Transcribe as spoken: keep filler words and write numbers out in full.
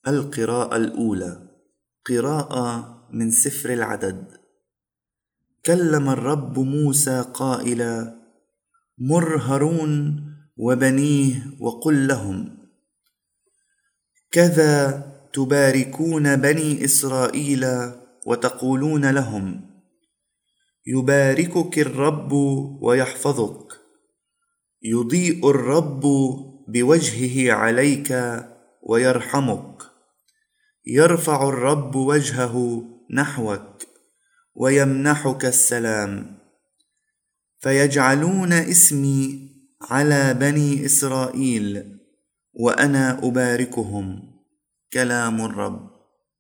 القراءة الأولى، قراءة من سفر العدد. كلم الرب موسى قائلا: مر هارون وبنيه وقل لهم: كذا تباركون بني إسرائيل وتقولون لهم: يباركك الرب ويحفظك، يضيء الرب بوجهه عليك ويرحمك، يرفع الرب وجهه نحوك ويمنحك السلام. فيجعلون اسمي على بني إسرائيل وأنا أباركهم. كلام الرب.